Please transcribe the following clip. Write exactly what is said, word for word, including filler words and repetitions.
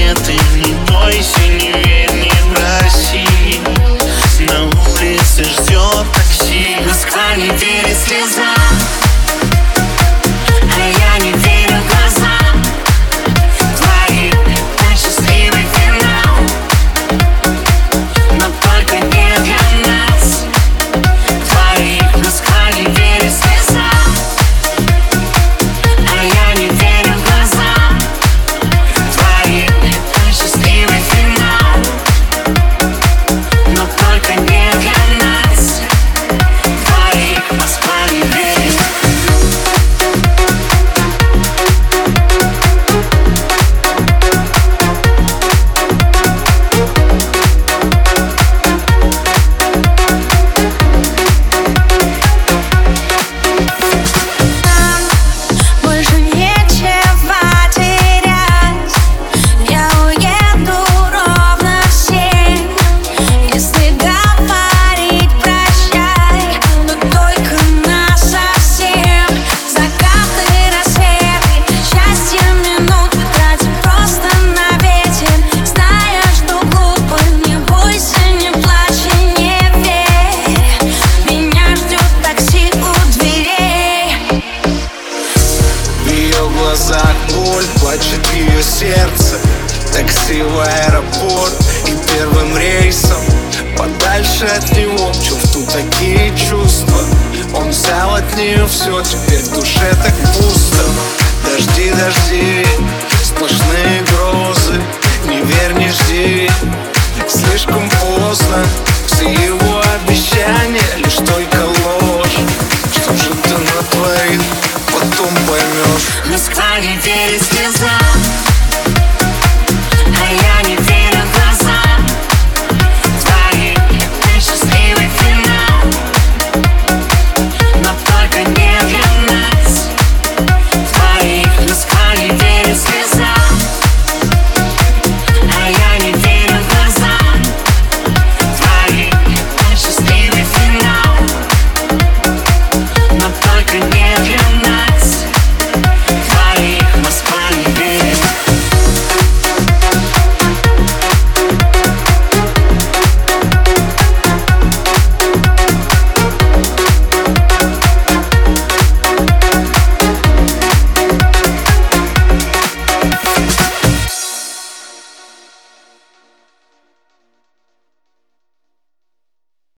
рассветы. Не бойся, не верь, не проси. На улице ждет такси. Москва не верит слезам, а я не верю глазам твоим. Это счастливый финал, но только не для нас двоих. Москва не верит слезам, а я не верю глазам твоим. Это счастливый финал, но только не для нас двоих. Москва не верит. Больше нечего терять. Я уеду ровно в семь. Если говорить прощай, но только насовсем. Закаты, рассветы, счастье минуты тратим просто на ветер. Зная, что глупо, не бойся, не плачь и не верь. Меня ждет такси у дверей. В ее глазах боль, плачет ее сердце. Такси в аэропорт и первым рейсом подальше от него. Чувствую такие чувства. Он взял от нее все, теперь в душе так пусто. Дожди, дожди, сплошные грозы.